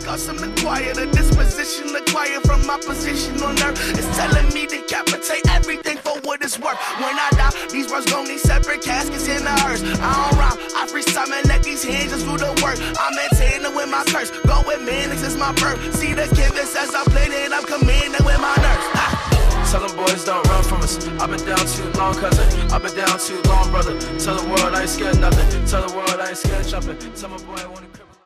custom acquired, a disposition acquired from my position on earth. It's telling me to decapitate everything for what it's worth. When I die, these words gon' need separate caskets in the hearse. I don't rhyme, I freestyle and let these hands just do the work. I'm maintaining with my curse, go with man, since my birth. See the canvas as I played it, I'm commanding with my nerves. Tell them boys don't run from us. I've been down too long, cousin. I've been down too long, brother. Tell the world I ain't scared nothing. Tell the world I ain't scared jumping. Tell my boy I wanna